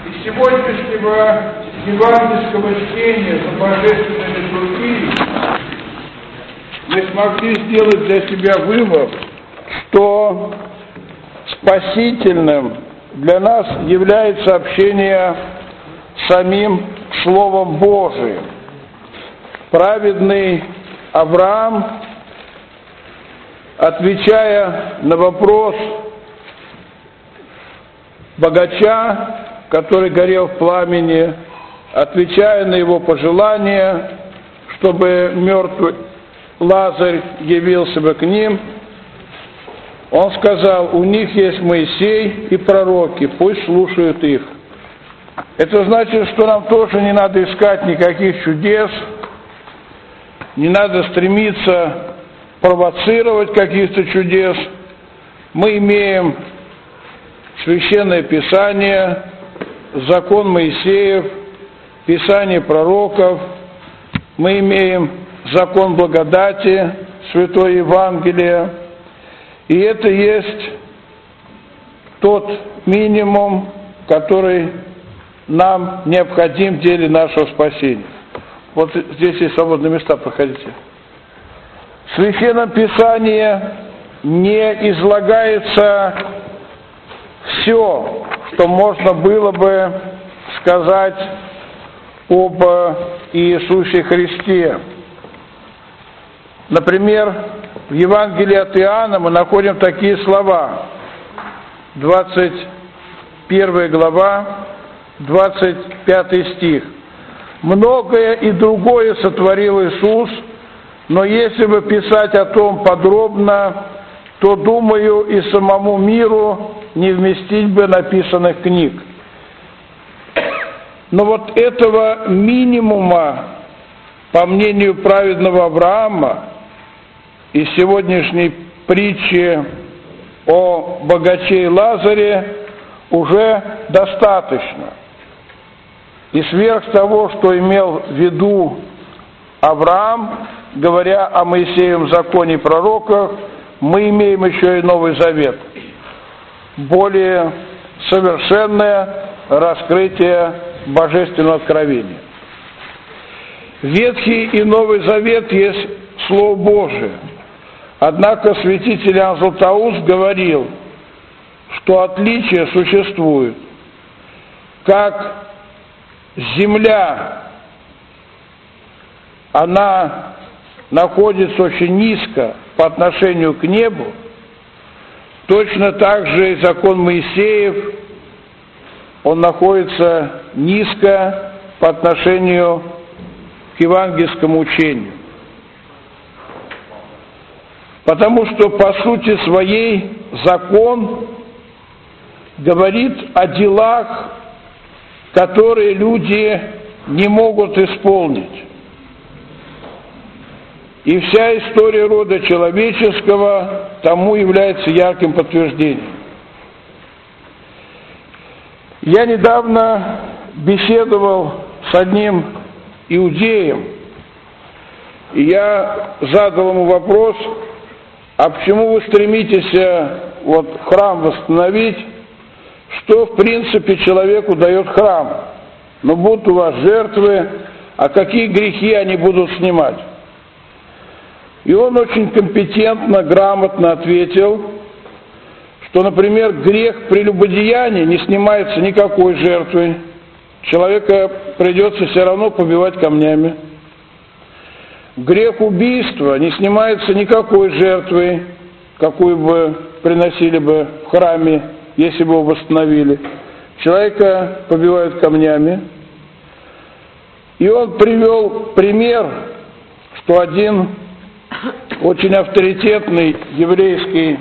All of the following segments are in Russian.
Из сегодняшнего евангельского чтения по божественной литургии мы смогли сделать для себя вывод, что спасительным для нас является общение с самим Словом Божиим. Праведный Авраам, отвечая на вопрос богача, который горел в пламени, отвечая на его пожелание, чтобы мертвый Лазарь явился бы к ним, он сказал: у них есть Моисей и пророки, пусть слушают их. Это значит, что нам тоже не надо искать никаких чудес, не надо стремиться провоцировать каких-то чудес. Мы имеем Священное Писание, закон Моисеев, Писание пророков, мы имеем закон благодати, Святое Евангелие, и это есть тот минимум, который нам необходим в деле нашего спасения. Вот здесь есть свободные места, проходите. В Священном Писании не излагается все, что можно было бы сказать об Иисусе Христе. Например, в Евангелии от Иоанна мы находим такие слова. 21 глава, 25 стих. «Многое и другое сотворил Иисус, но если бы писать о том подробно, то, думаю, и самому миру не вместить бы написанных книг». Но вот этого минимума, по мнению праведного Авраама, из сегодняшней притчи о богаче и Лазаре уже достаточно. И сверх того, что имел в виду Авраам, говоря о Моисеевом законе и пророках, мы имеем еще и Новый Завет. Более совершенное раскрытие божественного откровения. Ветхий и Новый Завет есть Слово Божие. Однако святитель Иоанн Златоуст говорил, что отличие существует. Как земля, она находится очень низко по отношению к небу, точно так же и закон Моисеев, он находится низко по отношению к евангельскому учению. Потому что по сути своей закон говорит о делах, которые люди не могут исполнить. И вся история рода человеческого тому является ярким подтверждением. Я недавно беседовал с одним иудеем, и я задал ему вопрос: а почему вы стремитесь храм восстановить? Что, в принципе, человеку дает храм? Ну, будут у вас жертвы, а какие грехи они будут снимать? И он очень компетентно, грамотно ответил, что, например, грех прелюбодеяния не снимается никакой жертвой. Человека придется все равно побивать камнями. Грех убийства не снимается никакой жертвой, какую бы приносили бы в храме, если бы его восстановили. Человека побивают камнями. И он привел пример, что один очень авторитетный еврейский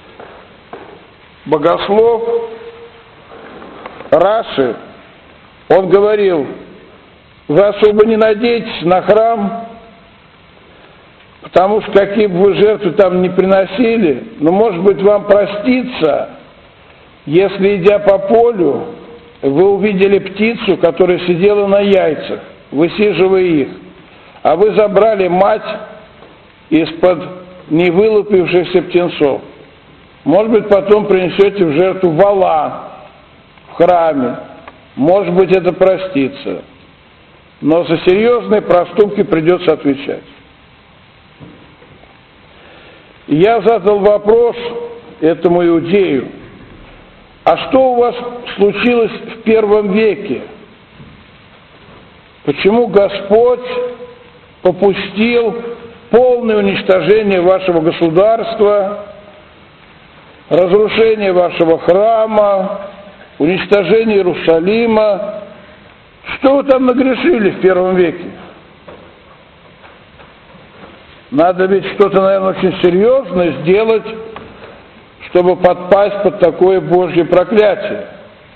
богослов Раши, он говорил: вы особо не надейтесь на храм, потому что какие бы вы жертвы там ни приносили, но, может быть, вам простится, если, идя по полю, вы увидели птицу, которая сидела на яйцах, высиживая их, а вы забрали мать из-под невылупившихся птенцов. Может быть, потом принесете в жертву вола в храме. может быть, это простится, но за серьезные проступки придется отвечать. И я задал вопрос этому иудею: а что у вас случилось в первом веке? Почему Господь попустил полное уничтожение вашего государства, разрушение вашего храма, уничтожение Иерусалима? Что вы там нагрешили в первом веке? Надо ведь что-то, наверное, очень серьезное сделать, чтобы подпасть под такое Божье проклятие.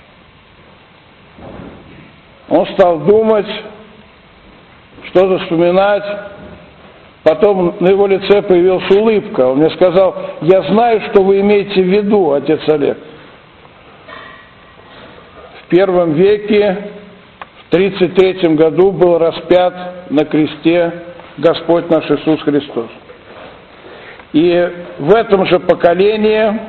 Он стал думать, что-то вспоминать. Потом на его лице появилась улыбка. Он мне сказал: я знаю, что вы имеете в виду, отец Олег. В первом веке, в 33 году, был распят на кресте Господь наш Иисус Христос. И в этом же поколении,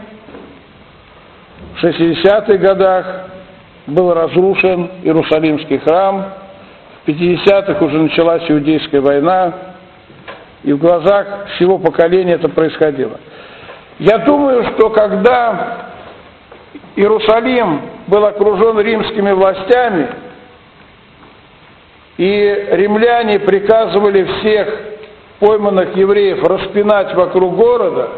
в 60-х годах, был разрушен Иерусалимский храм. В 50-х уже началась Иудейская война. И в глазах всего поколения это происходило. Я думаю, что когда Иерусалим был окружен римскими властями, и римляне приказывали всех пойманных евреев распинать вокруг города,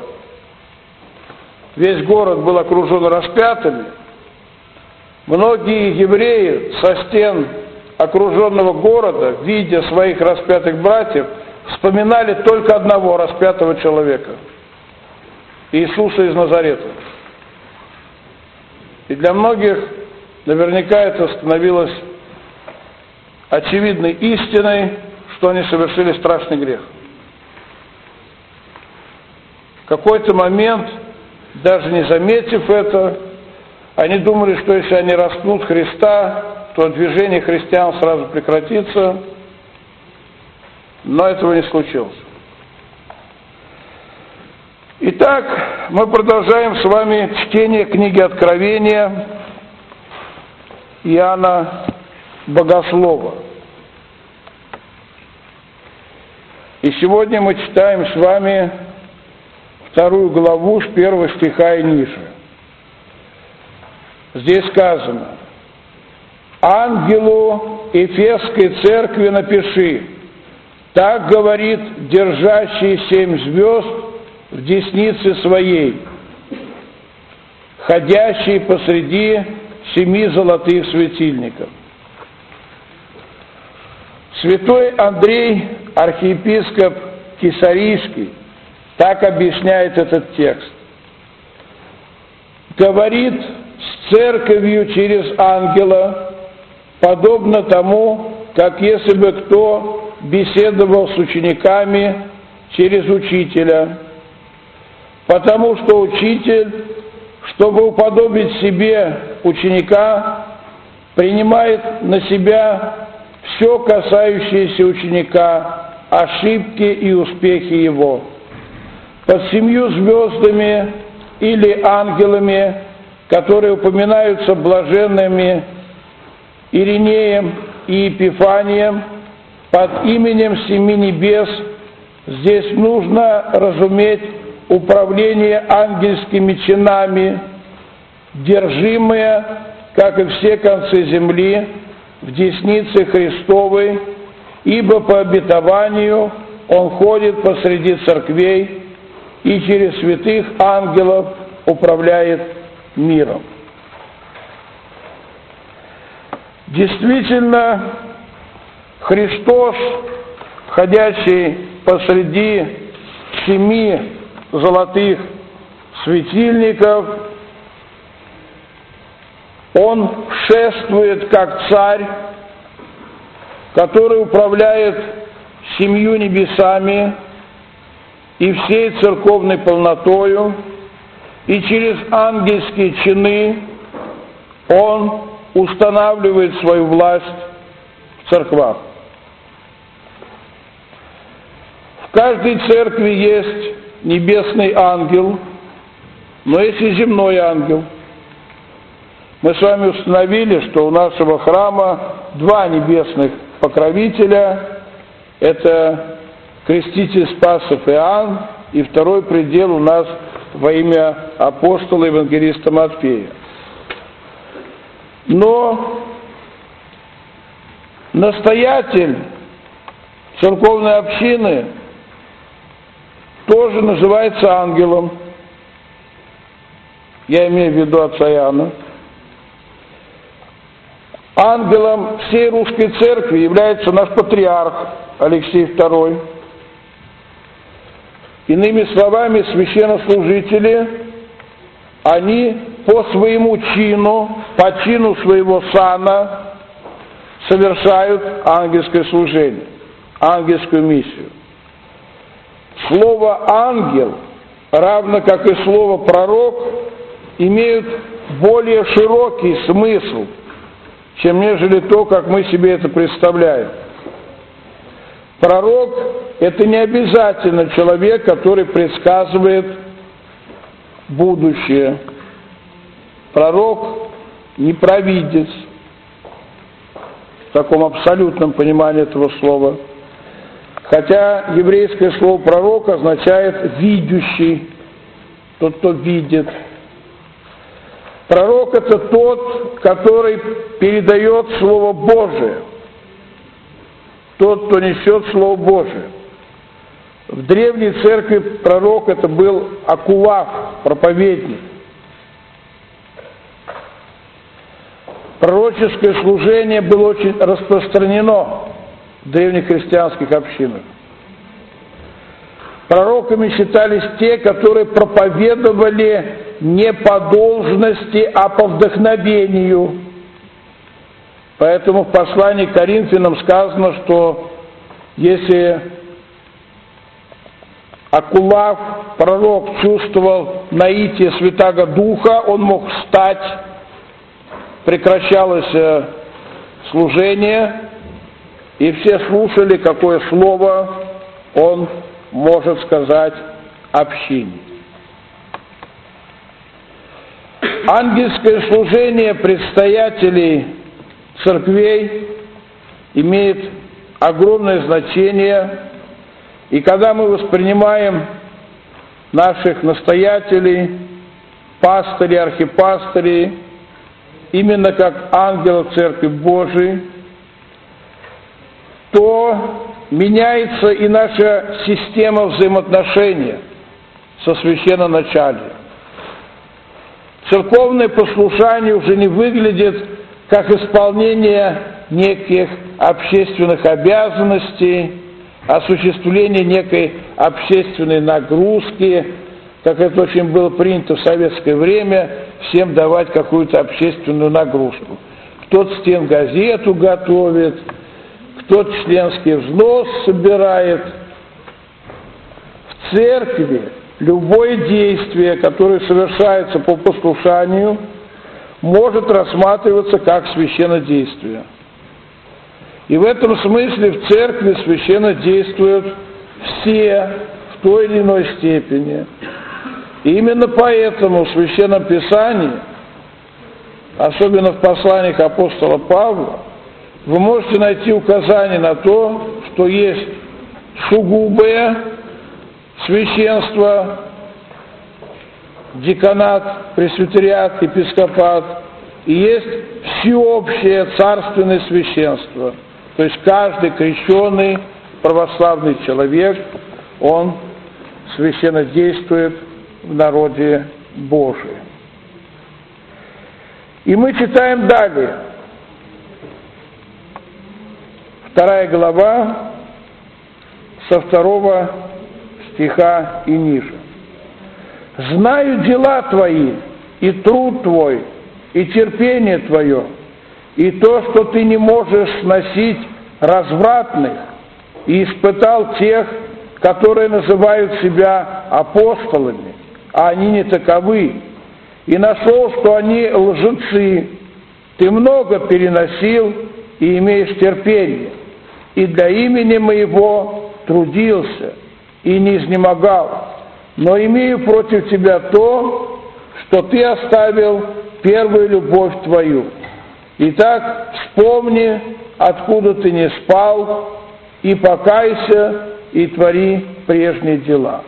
весь город был окружен распятыми, многие евреи со стен окруженного города, видя своих распятых братьев, вспоминали только одного распятого человека – Иисуса из Назарета. И для многих наверняка это становилось очевидной истиной, что они совершили страшный грех. В какой-то момент, даже не заметив это, они думали, что если они распнут Христа, то движение христиан сразу прекратится, но этого не случилось. Итак, мы продолжаем с вами чтение книги Откровения Иоанна Богослова. И сегодня мы читаем с вами 2 главу с 1 стиха и ниже. Здесь сказано: «Ангелу Эфесской церкви напиши: так говорит держащий 7 звезд в деснице своей, ходящий посреди 7 золотых светильников». Святой Андрей, архиепископ Кесарийский, так объясняет этот текст. Говорит с церковью через ангела, подобно тому, как если бы кто беседовал с учениками через учителя, потому что учитель, чтобы уподобить себе ученика, принимает на себя все касающееся ученика, ошибки и успехи его. Под 7 звездами или ангелами, которые упоминаются блаженными Иринеем и Епифанием, под именем 7 небес, здесь нужно разуметь управление ангельскими чинами, держимые, как и все концы земли, в деснице Христовой, ибо по обетованию Он ходит посреди церквей и через святых ангелов управляет миром. Действительно, Христос, ходящий посреди 7 золотых светильников, Он шествует как царь, который управляет 7 небесами и всей церковной полнотою, и через ангельские чины Он устанавливает свою власть в церквах. В каждой церкви есть небесный ангел, но есть и земной ангел. Мы с вами установили, что у нашего храма два небесных покровителя. Это креститель Спасов Иоанн, и второй предел у нас во имя апостола евангелиста Матфея. Но настоятель церковной общины тоже называется ангелом. Я имею в виду отца Иоанна. Ангелом всей русской церкви является наш патриарх Алексей II. Иными словами, священнослужители, они по своему чину, по чину своего сана совершают ангельское служение, ангельскую миссию. Слово «ангел», равно как и слово «пророк», имеют более широкий смысл, чем нежели то, как мы себе это представляем. Пророк – это не обязательно человек, который предсказывает будущее. Пророк не провидец, в таком абсолютном понимании этого слова. Хотя еврейское слово «пророк» означает «видящий», тот, кто видит. Пророк – это тот, который передает Слово Божие, тот, кто несет Слово Божие. В древней церкви пророк – это был акулав, проповедник. Пророческое служение было очень распространено в древних христианских общинах. Пророками считались те, которые проповедовали не по должности, а по вдохновению. Поэтому в послании к Коринфянам сказано, что если акулав, пророк, чувствовал наитие Святаго Духа, он мог встать, прекращалось служение, и все слушали, какое слово он может сказать общине. Ангельское служение предстоятелей церквей имеет огромное значение, и когда мы воспринимаем наших настоятелей, пастырей, архипастырей, именно как ангелов Церкви Божией, то меняется и наша система взаимоотношений со священноначалием. Церковное послушание уже не выглядит как исполнение неких общественных обязанностей, осуществление некой общественной нагрузки, как это очень было принято в советское время, всем давать какую-то общественную нагрузку. Кто-то стенгазету готовит, кто-то членский взнос собирает. В церкви любое действие, которое совершается по послушанию, может рассматриваться как священнодействие. И в этом смысле в церкви священно действуют все в той или иной степени. И именно поэтому в Священном Писании, особенно в посланиях апостола Павла, вы можете найти указание на то, что есть сугубое священство, деканат, пресвитериат, епископат, и есть всеобщее царственное священство. То есть каждый крещенный православный человек, он священно действует в народе Божием. И мы читаем далее. 2 глава, со 2 стиха и ниже. «Знаю дела твои, и труд твой, и терпение твое, и то, что ты не можешь сносить развратных, и испытал тех, которые называют себя апостолами, а они не таковы, и нашел, что они лжецы. Ты много переносил и имеешь терпение, и для имени моего трудился и не изнемогал, но имею против тебя то, что ты оставил первую любовь твою. Итак, вспомни, откуда ты не спал, и покайся, и твори прежние дела.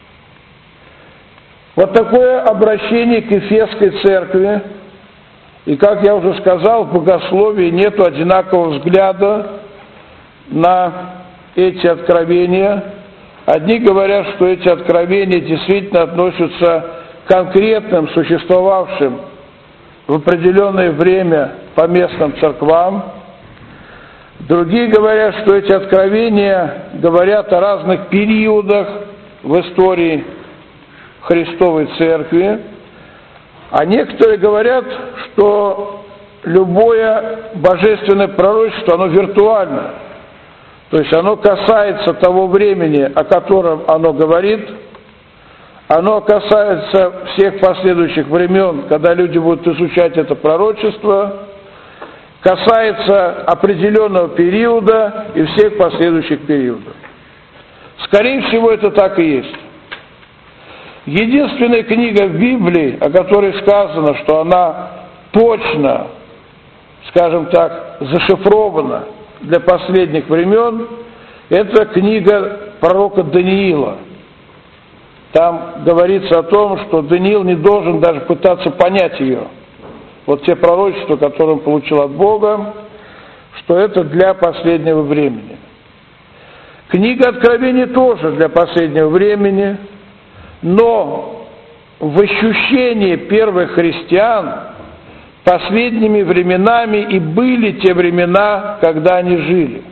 Вот такое обращение к Ефесской церкви. И, как я уже сказал, в богословии нет одинакового взгляда на эти откровения. Одни говорят, что эти откровения действительно относятся к конкретным, существовавшим в определенное время поместным церквам. Другие говорят, что эти откровения говорят о разных периодах в истории Христовой Церкви. А некоторые говорят, что любое божественное пророчество, оно виртуально. То есть оно касается того времени, о котором оно говорит. Оно касается всех последующих времен, когда люди будут изучать это пророчество. Касается определенного периода и всех последующих периодов. Скорее всего, это так и есть. Единственная книга в Библии, о которой сказано, что она точно, скажем так, зашифрована для последних времен, это книга пророка Даниила. Там говорится о том, что Даниил не должен даже пытаться понять ее. Вот те пророчества, которые он получил от Бога, что это для последнего времени. Книга Откровений тоже для последнего времени, но в ощущении первых христиан последними временами и были те времена, когда они жили.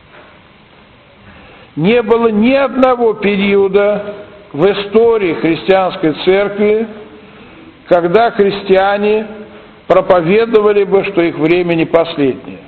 Не было ни одного периода в истории христианской церкви, когда христиане проповедовали бы, что их время не последнее.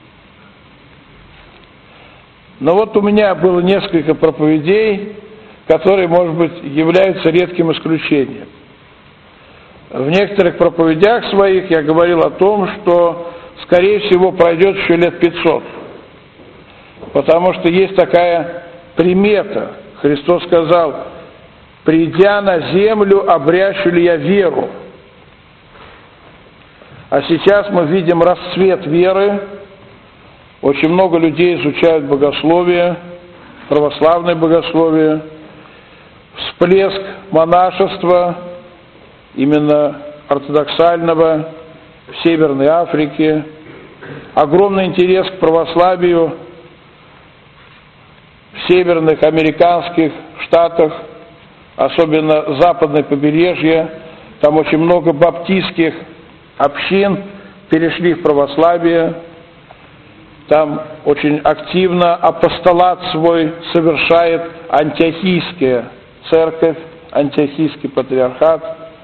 Но вот у меня было несколько проповедей, которые, может быть, являются редким исключением. В некоторых проповедях своих я говорил о том, что, скорее всего, пройдет еще лет 500. Потому что есть такая примета. Христос сказал: «Придя на землю, обрящу ли я веру?» А сейчас мы видим расцвет веры. Очень много людей изучают богословие, православное богословие, всплеск монашества, именно ортодоксального, в Северной Африке, огромный интерес к православию в северных американских штатах, особенно западное побережье. Там очень много баптистских общин перешли в православие. Там очень активно апостолат свой совершает антиохийская церковь, антиохийский патриархат.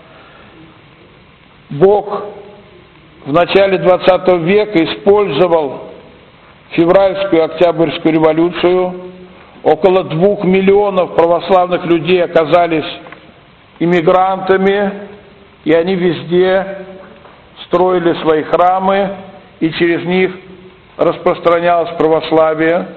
Бог в начале 20 века использовал февральскую октябрьскую революцию. Около 2 миллионов православных людей оказались иммигрантами, и они везде строили свои храмы, и через них распространялось православие.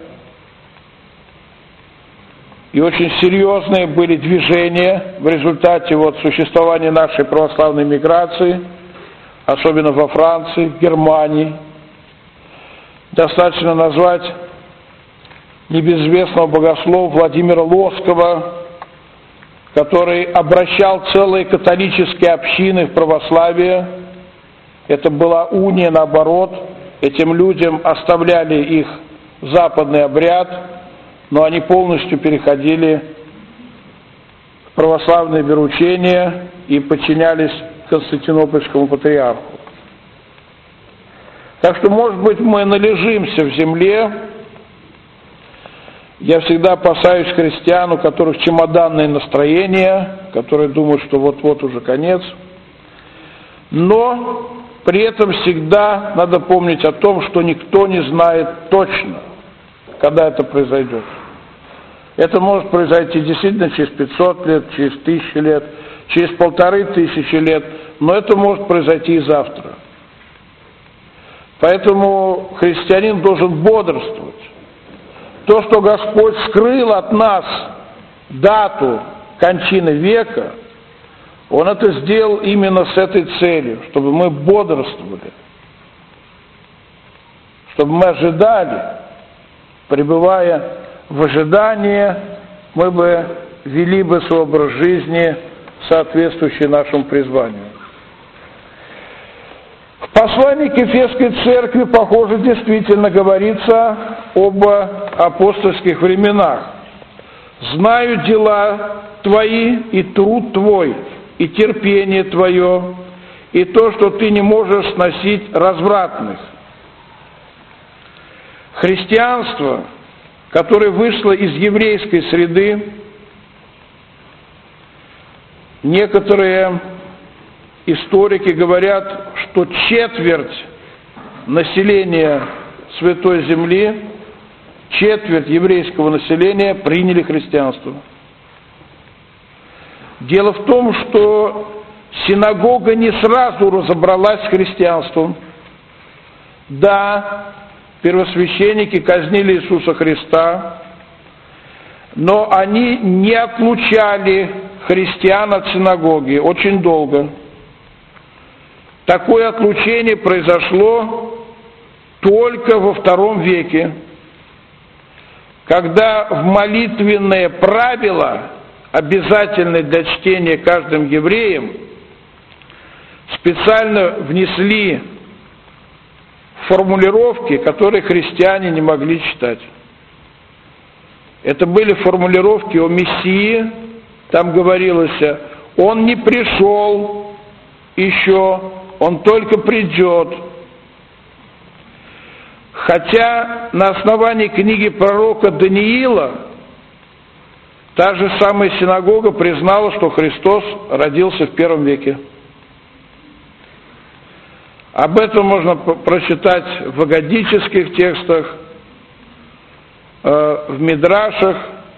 И очень серьезные были движения в результате существования нашей православной миграции, особенно во Франции, в Германии. Достаточно назвать небезызвестного богослова Владимира Лоскова, который обращал целые католические общины в православие. Это была уния, наоборот. Этим людям оставляли их западный обряд, но они полностью переходили в православное вероучение и подчинялись Константинопольскому патриарху. Так что, может быть, мы належимся в земле. Я всегда опасаюсь христиан, у которых чемоданное настроение, которые думают, что вот-вот уже конец. Но при этом всегда надо помнить о том, что никто не знает точно, когда это произойдет. Это может произойти действительно через 500 лет, через 1000 лет, через 1500 лет, но это может произойти и завтра. Поэтому христианин должен бодрствовать. То, что Господь скрыл от нас дату кончины века, Он это сделал именно с этой целью, чтобы мы бодрствовали, чтобы мы ожидали, пребывая в ожидании, мы бы вели бы свой образ жизни, соответствующий нашему призванию. В послании к Ефесской церкви, похоже, действительно говорится об апостольских временах. «Знаю дела твои и труд твой, и терпение твое, и то, что ты не можешь сносить развратных». Христианство, которое вышло из еврейской среды, некоторые историки говорят, что четверть населения Святой Земли, четверть еврейского населения приняли христианство. Дело в том, что синагога не сразу разобралась с христианством. Да, первосвященники казнили Иисуса Христа, но они не отлучали христиан от синагоги очень долго. Такое отлучение произошло только во II веке, когда в молитвенные правила, обязательные для чтения каждым евреем, специально внесли формулировки, которые христиане не могли читать. Это были формулировки о Мессии, там говорилось: «Он не пришел еще, Он только придет». Хотя на основании книги пророка Даниила та же самая синагога признала, что Христос родился в I веке. Об этом можно прочитать в агадических текстах, в мидрашах.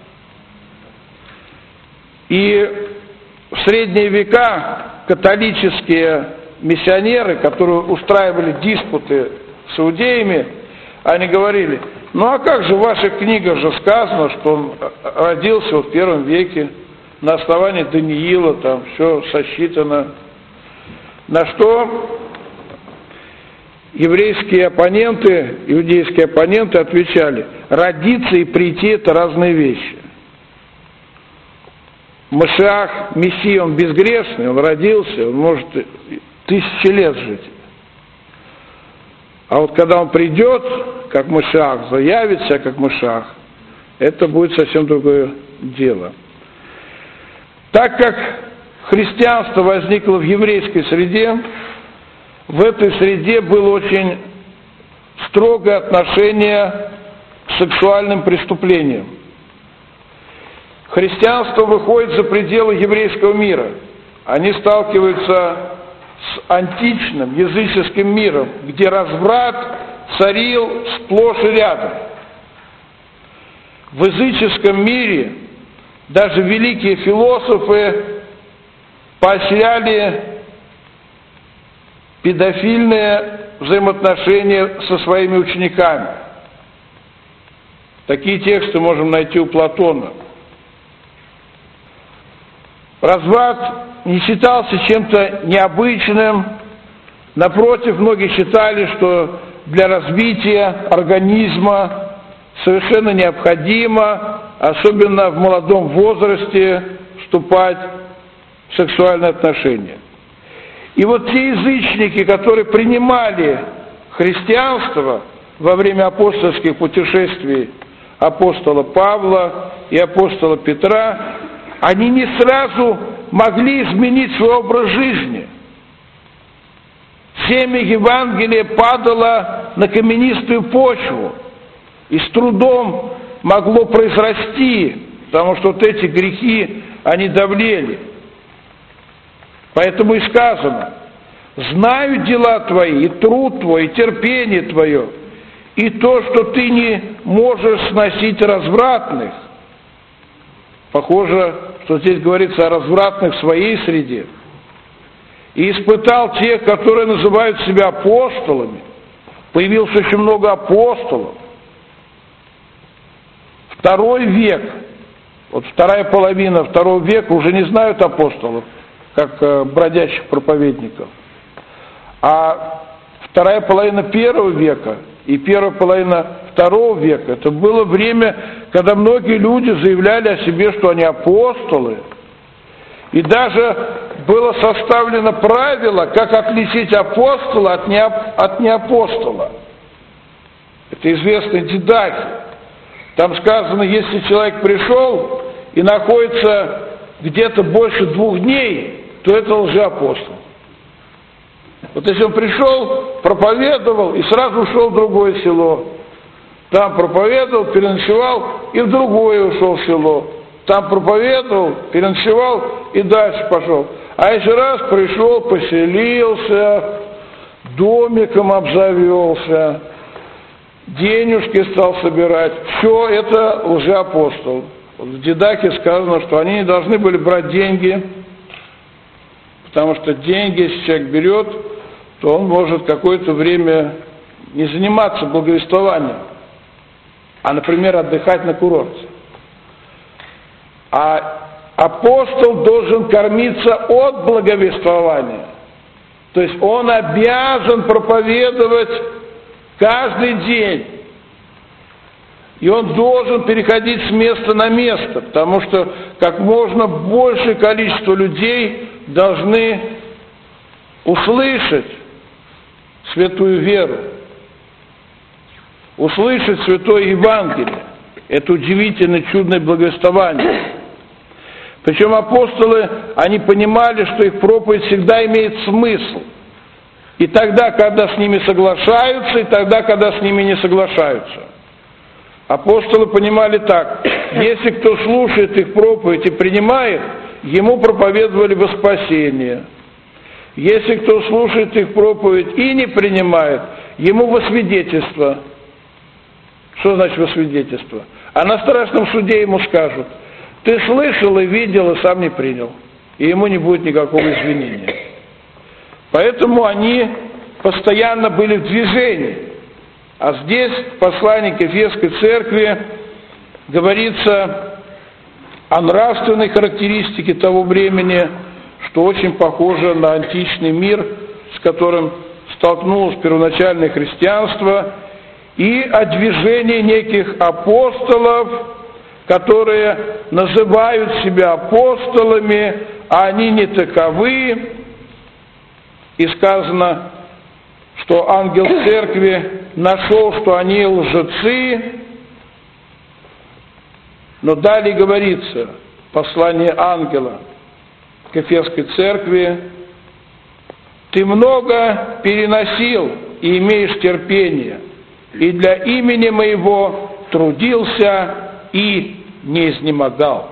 И в средние века католические миссионеры, которые устраивали диспуты с иудеями, они говорили: ну а как же в ваших книгах же сказано, что он родился в I веке, на основании Даниила, там все сосчитано. На что еврейские оппоненты, иудейские оппоненты отвечали: родиться и прийти – это разные вещи. Машиах, Мессия, он безгрешный, он родился, он может 1000 лет жить. А вот когда он придет, как Машиах, заявится как Машиах, это будет совсем другое дело. Так как христианство возникло в еврейской среде, в этой среде было очень строгое отношение к сексуальным преступлениям. Христианство выходит за пределы еврейского мира. Они сталкиваются с античным языческим миром, где разврат царил сплошь и рядом. В языческом мире даже великие философы поощряли педофильные взаимоотношения со своими учениками. Такие тексты можем найти у Платона. Разврат не считался чем-то необычным. Напротив, многие считали, что для развития организма совершенно необходимо, особенно в молодом возрасте, вступать в сексуальные отношения. И вот те язычники, которые принимали христианство во время апостольских путешествий апостола Павла и апостола Петра, они не сразу могли изменить свой образ жизни. Семя Евангелия падало на каменистую почву и с трудом могло произрасти, потому что вот эти грехи, они давлели. Поэтому и сказано: знаю дела твои, и труд твой, и терпение твое, и то, что ты не можешь сносить развратных. Похоже, что здесь говорится о развратных в своей среде. И испытал тех, которые называют себя апостолами. Появилось очень много апостолов. II век, вот вторая половина II века уже не знают апостолов. как бродячих проповедников. А вторая половина первого века и первая половина второго века, это было время, когда многие люди заявляли о себе, что они апостолы. И даже было составлено правило, как отличить апостола от неапостола. Это известный Дидахи. Там сказано, если человек пришел и находится где-то больше 2 дней, то это лжеапостол. Вот если он пришел, проповедовал и сразу ушел в другое село, там проповедовал, переночевал и в другое ушел в село, там проповедовал, переночевал и дальше пошел. А если раз пришел, поселился, домиком обзавелся, денежки стал собирать, все это лжеапостол. В Дидахе сказано, что они не должны были брать деньги, потому что деньги, если человек берет, то он может какое-то время не заниматься благовествованием, а, например, отдыхать на курорте. А апостол должен кормиться от благовествования. То есть он обязан проповедовать каждый день. И он должен переходить с места на место, потому что как можно большее количество людей должны услышать святую веру, услышать святое Евангелие. Это удивительно чудное благовествование. Причем апостолы, они понимали, что их проповедь всегда имеет смысл. И тогда, когда с ними соглашаются, и тогда, когда с ними не соглашаются. Апостолы понимали так: если кто слушает их проповедь и принимает, ему проповедовали во спасение. Если кто слушает их проповедь и не принимает, ему во свидетельство. Что значит во свидетельство? А на страшном суде ему скажут: ты слышал и видел, и сам не принял. И ему не будет никакого извинения. Поэтому они постоянно были в движении. А здесь, в послании к Ефесской церкви, говорится о нравственной характеристике того времени, что очень похоже на античный мир, с которым столкнулось первоначальное христианство, и о движении неких апостолов, которые называют себя апостолами, а они не таковы. И сказано, что ангел церкви нашел, что они лжецы. Но далее говорится, послание ангела к Ефесской церкви: ты много переносил и имеешь терпение, и для имени моего трудился и не изнемогал.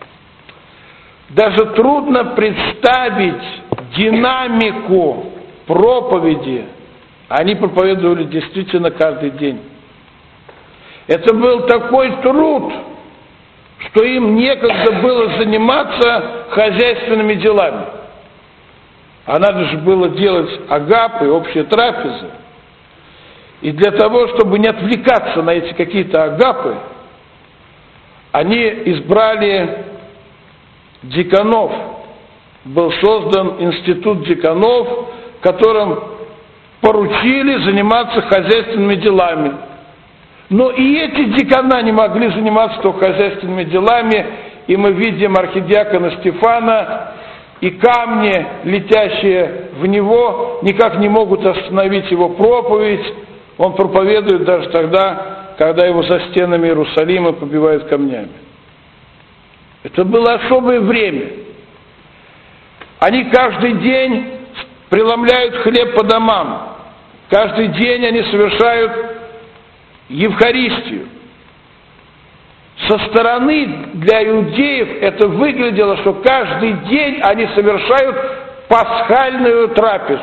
Даже трудно представить динамику проповеди. Они проповедовали действительно каждый день. Это был такой труд, что им некогда было заниматься хозяйственными делами. А надо же было делать агапы, общие трапезы. И для того, чтобы не отвлекаться на эти какие-то агапы, они избрали деканов. Был создан институт деканов, которым поручили заниматься хозяйственными делами. Но и эти декана не могли заниматься только хозяйственными делами, и мы видим архидиакона Стефана, и камни, летящие в него, никак не могут остановить его проповедь. Он проповедует даже тогда, когда его за стенами Иерусалима побивают камнями. Это было особое время. Они каждый день преломляют хлеб по домам. Каждый день они совершают Евхаристию. Со стороны для иудеев это выглядело, что каждый день они совершают пасхальную трапезу.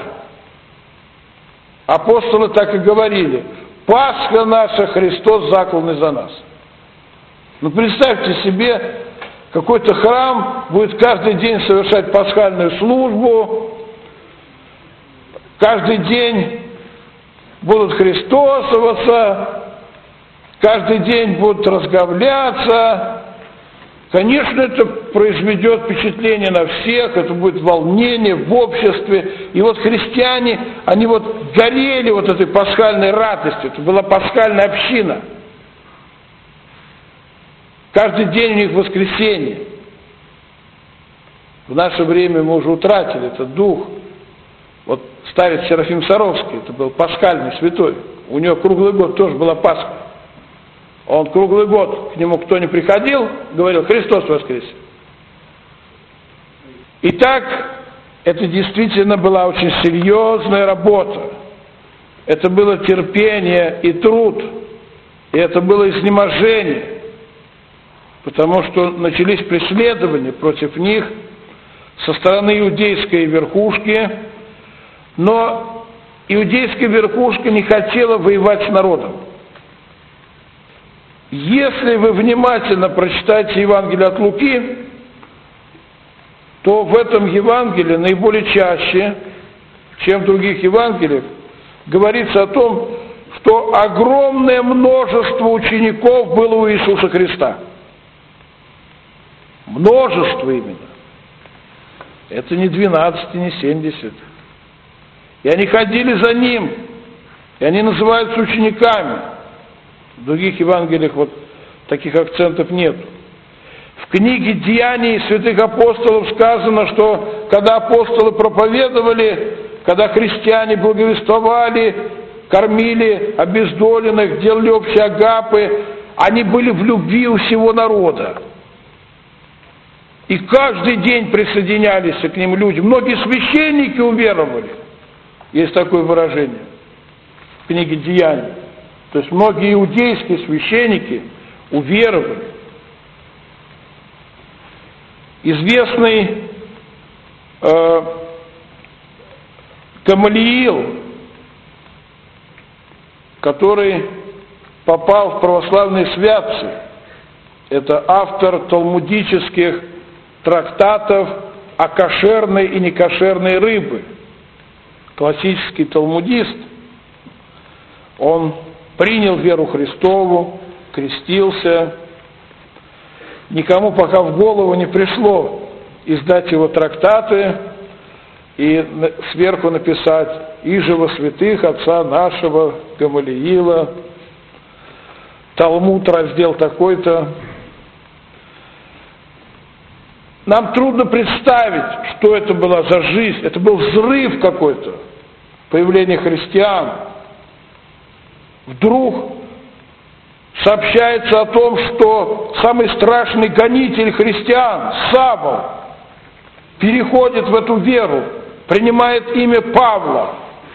Апостолы так и говорили: Пасха наша, Христос закланный за нас. Ну представьте себе, какой-то храм будет каждый день совершать пасхальную службу, каждый день будут христосоваться, каждый день будут разговляться, Конечно, это произведет впечатление на всех, это будет волнение в обществе. И вот христиане, они вот горели вот этой пасхальной радостью. Это была пасхальная община. Каждый день у них воскресенье. В наше время мы уже утратили этот дух. Вот старец Серафим Саровский, это был пасхальный святой. У него круглый год тоже была Пасха. Он круглый год, к нему кто не приходил, говорил: Христос воскресе. Итак, это действительно была очень серьезная работа. Это было терпение и труд. И это было изнеможение. Потому что начались преследования против них со стороны иудейской верхушки. Но иудейская верхушка не хотела воевать с народом. Если вы внимательно прочитаете Евангелие от Луки, то в этом Евангелии наиболее чаще, чем в других Евангелиях, говорится о том, что огромное множество учеников было у Иисуса Христа. Множество именно. Это не 12, не 70. И они ходили за Ним, и они называются учениками. В других Евангелиях вот таких акцентов нет. В книге «Деяний святых апостолов» сказано, что когда апостолы проповедовали, когда христиане благовествовали, кормили обездоленных, делали общие агапы, они были в любви у всего народа. И каждый день присоединялись к ним люди. Многие священники уверовали. Есть такое выражение в книге «Деяний». То есть многие иудейские священники уверовали. Известный Гамалиил, который попал в православные святцы, это автор талмудических трактатов о кошерной и некошерной рыбе, классический талмудист. Он принял веру Христову, крестился. Никому пока в голову не пришло издать его трактаты и сверху написать: «Иже во святых отца нашего Гамалиила, Талмуд, раздел такой-то». Нам трудно представить, что это была за жизнь. Это был взрыв какой-то, появление христиан. Вдруг сообщается о том, что самый страшный гонитель христиан, Савл, переходит в эту веру, принимает имя Павла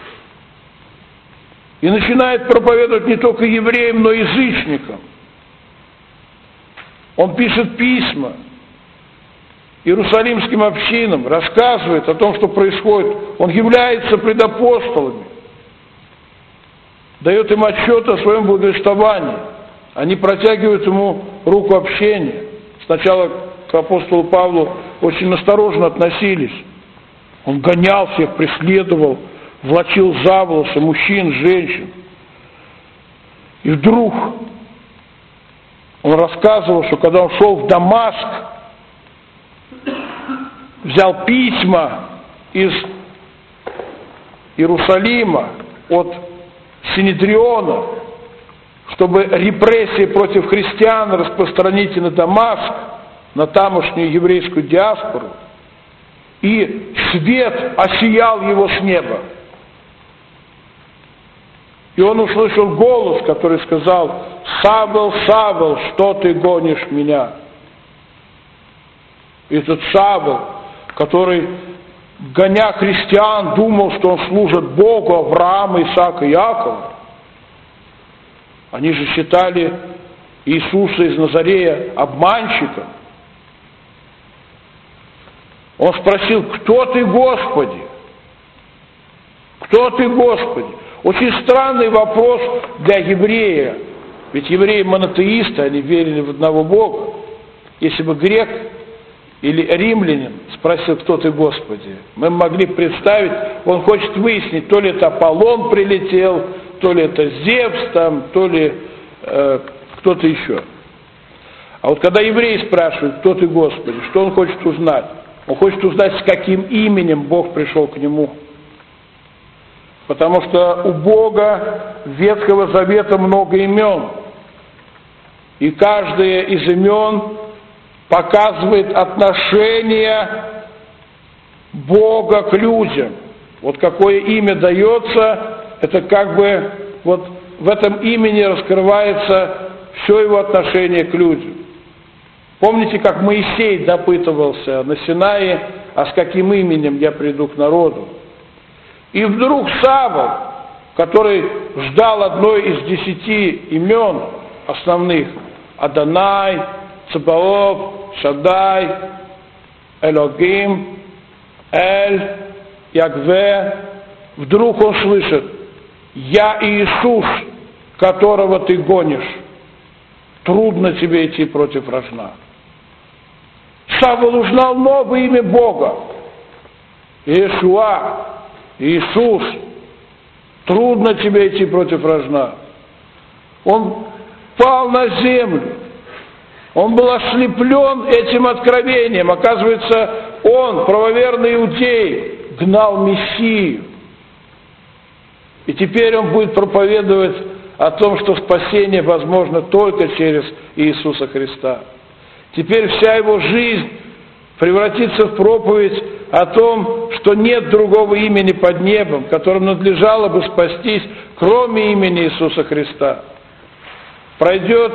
и начинает проповедовать не только евреям, но и язычникам. Он пишет письма иерусалимским общинам, рассказывает о том, что происходит. Он является пред апостолами, дает им отчет о своем благовествовании. Они протягивают ему руку общения. Сначала к апостолу Павлу очень осторожно относились. Он гонял всех, преследовал, влачил за волосы мужчин, женщин. И вдруг он рассказывал, что когда он шел в Дамаск, взял письма из Иерусалима от Синедриона, чтобы репрессии против христиан распространить и на Дамаск, на тамошнюю еврейскую диаспору, и свет осиял его с неба. И он услышал голос, который сказал: «Савл, Савл, что ты гонишь меня?» И этот Савл, который, гоня христиан, думал, что он служит Богу, Авраама, Исаака, Иакова. Они же считали Иисуса из Назарея обманщиком. Он спросил: «Кто ты, Господи? Кто ты, Господи?» Очень странный вопрос для еврея. Ведь евреи монотеисты, они верили в одного Бога. Если бы грек или римлянин спросил: «Кто ты, Господи?», мы могли представить, он хочет выяснить, то ли это Аполлон прилетел, то ли это Зевс, там, то ли кто-то еще. А вот когда еврей спрашивает, кто ты, Господи, что он хочет узнать? Он хочет узнать, с каким именем Бог пришел к нему. Потому что у Бога Ветхого Завета много имен. И каждое из имен показывает отношение Бога к людям. Вот какое имя дается, это как бы вот в этом имени раскрывается все его отношение к людям. Помните, как Моисей допытывался на Синае, а с каким именем я приду к народу? И вдруг Савл, который ждал одно из 10 имен основных, Адонай, Цебаот, Шадай, Элогим, Эль, Ягве, вдруг он слышит: «Я Иисус, которого ты гонишь, трудно тебе идти против рожна». Савл узнал новое имя Бога. Иешуа, Иисус, трудно тебе идти против рожна. Он пал на землю. Он был ослеплен этим откровением. Оказывается, он, правоверный иудей, гнал Мессию. И теперь он будет проповедовать о том, что спасение возможно только через Иисуса Христа. Теперь вся его жизнь превратится в проповедь о том, что нет другого имени под небом, которым надлежало бы спастись, кроме имени Иисуса Христа. Пройдет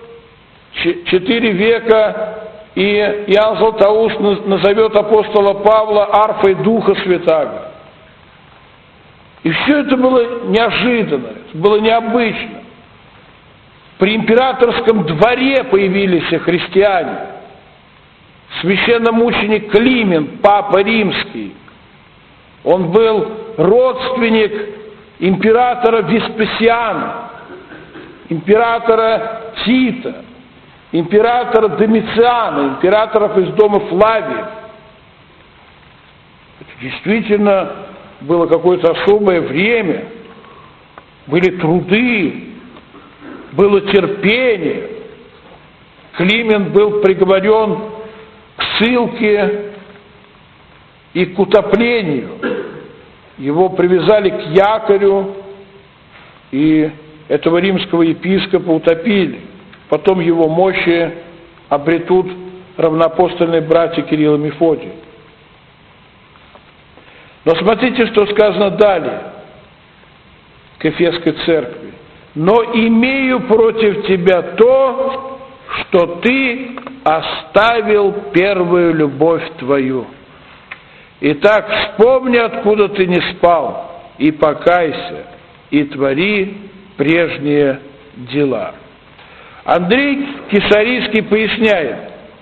4 века, и Иоанн Златоуст назовет апостола Павла арфой Духа Святаго. И все это было неожиданно, было необычно. При императорском дворе появились христиане. Священномученик Климент, папа римский, он был родственник императора Веспасиана, императора Тита, императора Домициана, императоров из дома Флавиев. Это действительно было какое-то особое время, были труды, было терпение. Климент был приговорен к ссылке и к утоплению. Его привязали к якорю, и этого римского епископа утопили. Потом его мощи обретут равноапостольные братья Кирилл и Мефодий. Но смотрите, что сказано далее к Эфесской церкви. «Но имею против тебя то, что ты оставил первую любовь твою. Итак, вспомни, откуда ты не спал, и покайся, и твори прежние дела». Андрей Кесарийский поясняет: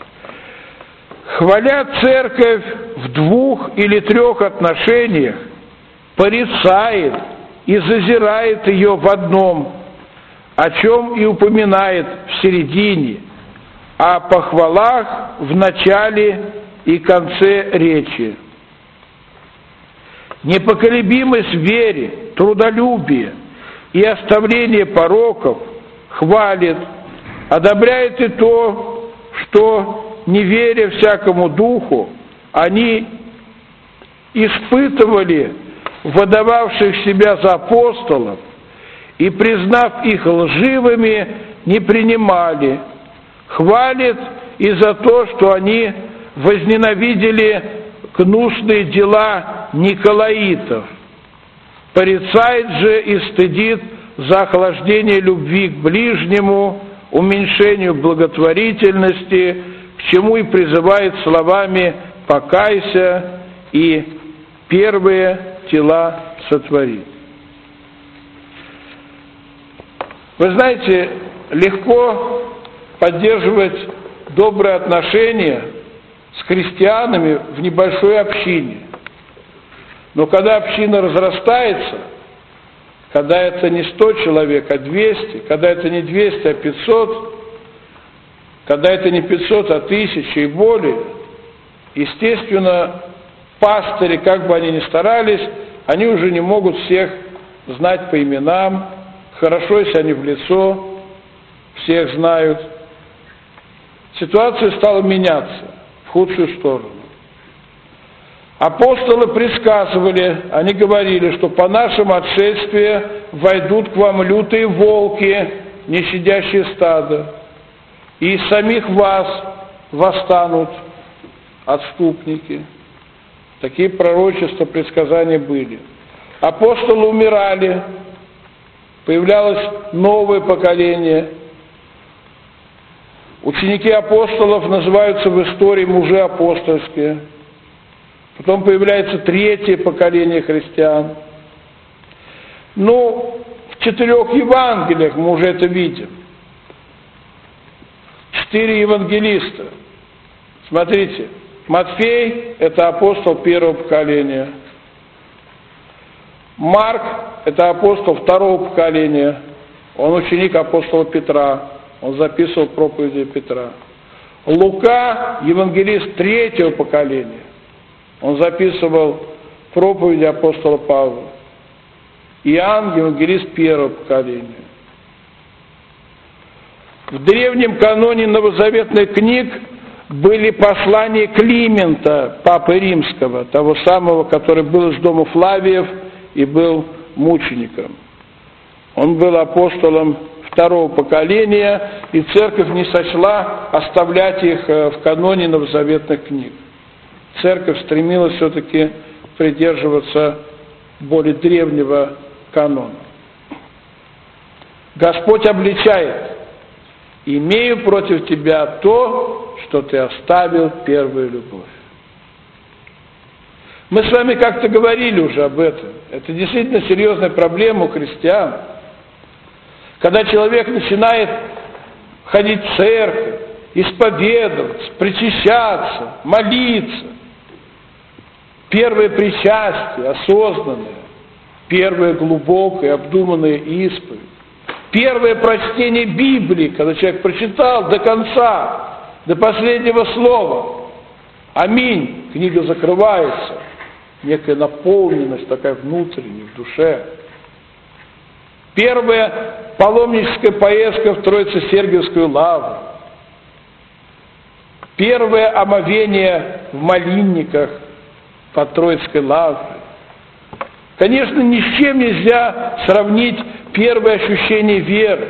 хваля церковь в 2 или 3 отношениях, порицает и зазирает ее в одном, о чем и упоминает в середине, о похвалах в начале и конце речи. Непоколебимость в вере, трудолюбие и оставление пороков хвалит, одобряет и то, что, не веря всякому духу, они испытывали выдававших себя за апостолов и, признав их лживыми, не принимали. Хвалит и за то, что они возненавидели гнусные дела николаитов. Порицает же и стыдит за охлаждение любви к ближнему, уменьшению благотворительности, к чему и призывает словами «покайся» и «первые тела сотвори». Вы знаете, легко поддерживать добрые отношения с христианами в небольшой общине. Но когда община разрастается, когда это не 100 человек, а 200, когда это не 200, а 500, когда это не 500, а 1000 и более, естественно, пастыри, как бы они ни старались, они уже не могут всех знать по именам, хорошо, если они в лицо всех знают. ситуация стала меняться в худшую сторону. Апостолы предсказывали, они говорили, что по нашему отшествию войдут к вам лютые волки, не щадящие стада, и из самих вас восстанут отступники. Такие пророчества, предсказания были. Апостолы умирали, появлялось новое поколение. Ученики апостолов называются в истории мужи апостольские. Потом появляется третье поколение христиан. Ну, в 4 Евангелиях мы уже это видим. 4 евангелиста. Смотрите, Матфей – это апостол первого поколения. Марк – это апостол второго поколения. Он ученик апостола Петра. Он записывал проповеди Петра. Лука – евангелист третьего поколения. Он записывал проповеди апостола Павла. Иоанн – евангелист первого поколения. В древнем каноне новозаветных книг были послания Климента, папы римского, того самого, который был из дома Флавиев и был мучеником. Он был апостолом второго поколения, и церковь не сочла оставлять их в каноне новозаветных книг. Церковь стремилась все-таки придерживаться более древнего канона. Господь обличает: «Имею против тебя то, что ты оставил первую любовь». Мы с вами как-то говорили уже об этом. Это действительно серьезная проблема у христиан. Когда человек начинает ходить в церковь, исповедоваться, причащаться, молиться, первое причастие осознанное, первое глубокое, обдуманное исповедь, первое прочтение Библии, когда человек прочитал до конца, до последнего слова, аминь, книга закрывается, некая наполненность такая внутренняя, в душе. Первая паломническая поездка в Троице-Сергиевскую лавру. Первое омовение в Малинниках под Троицкой лаврой. Конечно, ни с чем нельзя сравнить первое ощущение веры.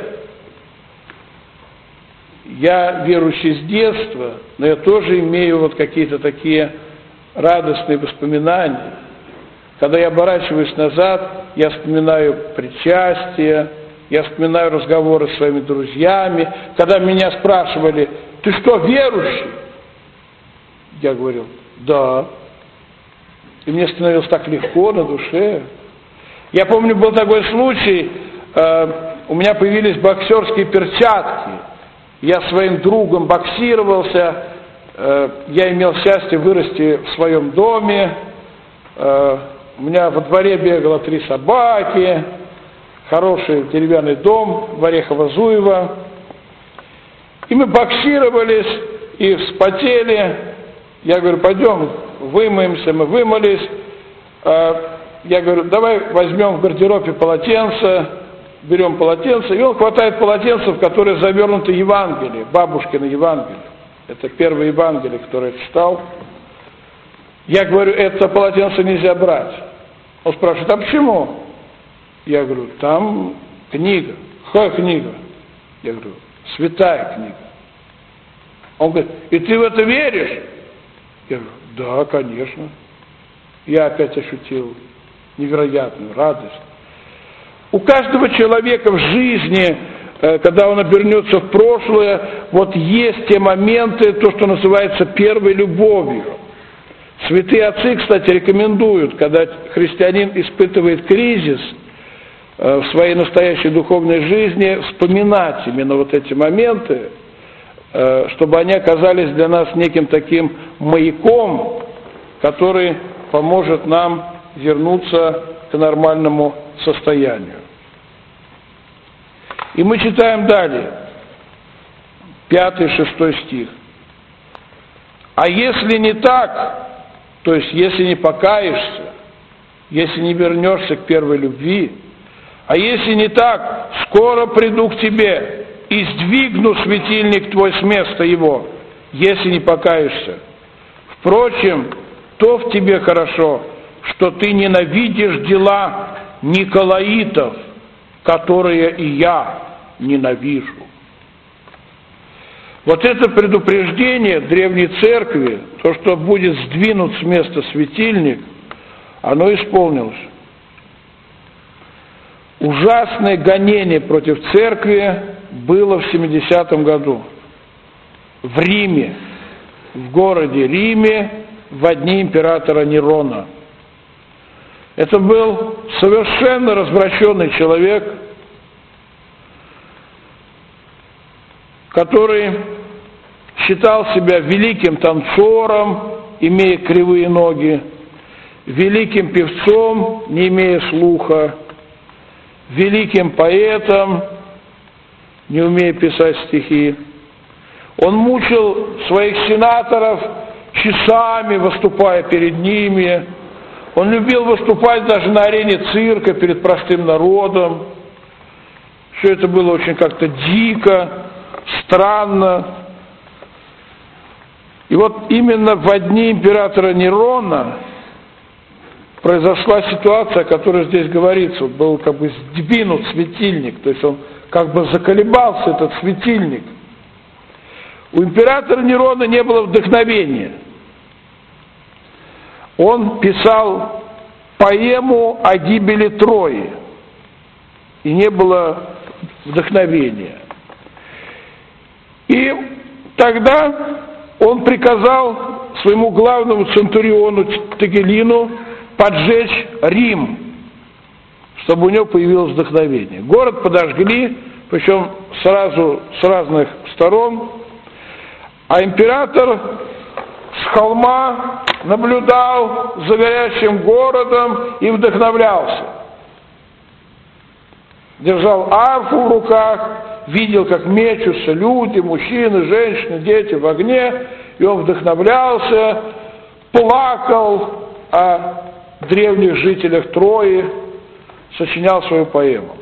Я верующий с детства, но я тоже имею вот какие-то такие радостные воспоминания. Когда я оборачиваюсь назад, я вспоминаю причастие, я вспоминаю разговоры с своими друзьями. Когда меня спрашивали: «Ты что, верующий?» Я говорил: «Да». И мне становилось так легко на душе. Я помню, был такой случай, у меня появились боксерские перчатки. Я своим другом боксировался, я имел счастье вырасти в своем доме. У меня во дворе бегало 3 собаки, хороший деревянный дом в Орехово-Зуево. И мы боксировались и вспотели. Я говорю: «Пойдем вымоемся». Мы вымылись. Я говорю: «Давай возьмем в гардеробе полотенце». Берем полотенце, и он хватает полотенце, в которое завернуто Евангелие, бабушкино Евангелие. Это первое Евангелие, которое я читал. Я говорю: «Это полотенце нельзя брать». Он спрашивает: «А почему?» Я говорю: «Там книга». «Какая книга?» Я говорю: «Святая книга». Он говорит: «И ты в это веришь?» Я говорю: «Да, конечно». Я опять ощутил невероятную радость. У каждого человека в жизни, когда он обернется в прошлое, вот есть те моменты, то, что называется первой любовью. Святые отцы, кстати, рекомендуют, когда христианин испытывает кризис в своей настоящей духовной жизни, вспоминать именно вот эти моменты, чтобы они оказались для нас неким таким маяком, который поможет нам вернуться к нормальному состоянию. И мы читаем далее, 5-6 стих. «А если не так, то есть если не покаешься, если не вернешься к первой любви, а если не так, скоро приду к тебе и сдвигну светильник твой с места его, если не покаешься. Впрочем, то в тебе хорошо, что ты ненавидишь дела николаитов, которые и я ненавижу». Вот это предупреждение Древней Церкви, то, что будет сдвинут с места светильник, оно исполнилось. Ужасное гонение против Церкви было в 70-м году в Риме, в городе Риме, во дни императора Нерона. Это был совершенно развращенный человек, который считал себя великим танцором, имея кривые ноги, великим певцом, не имея слуха, великим поэтом, не умея писать стихи. Он мучил своих сенаторов часами, выступая перед ними. Он любил выступать даже на арене цирка перед простым народом. Все это было очень как-то дико, странно. И вот именно в дни императора Нерона произошла ситуация, о которой здесь говорится. Вот был как бы сдвинут светильник, то есть он как бы заколебался, этот светильник. У императора Нерона не было вдохновения. Он писал поэму о гибели Трои, и не было вдохновения. И тогда он приказал своему главному центуриону Тагелину поджечь Рим, чтобы у него появилось вдохновение. Город подожгли, причем сразу с разных сторон, а император с холма наблюдал за горящим городом и вдохновлялся. Держал арфу в руках, видел, как мечутся люди, мужчины, женщины, дети в огне, и он вдохновлялся, плакал о древних жителях Трои, сочинял свою поэму.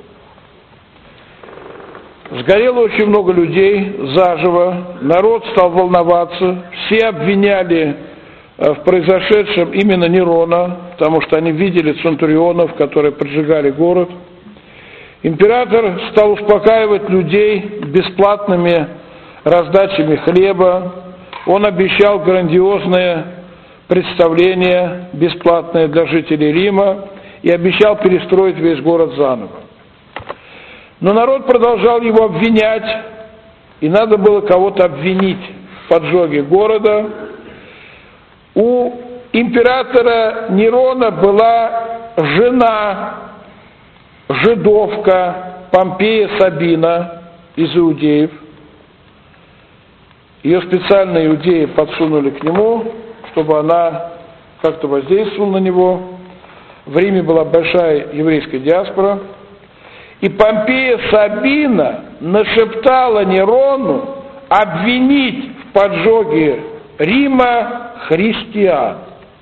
Сгорело очень много людей заживо, народ стал волноваться, все обвиняли в произошедшем именно Нерона, потому что они видели центурионов, которые поджигали город. Император стал успокаивать людей бесплатными раздачами хлеба. Он обещал грандиозное представление бесплатное для жителей Рима и обещал перестроить весь город заново. Но народ продолжал его обвинять, и надо было кого-то обвинить в поджоге города. У императора Нерона была жена, жидовка Помпея Сабина из иудеев. Ее специально иудеи подсунули к нему, чтобы она как-то воздействовала на него. В Риме была большая еврейская диаспора. И Помпея Сабина нашептала Нерону обвинить в поджоге Рима христиан.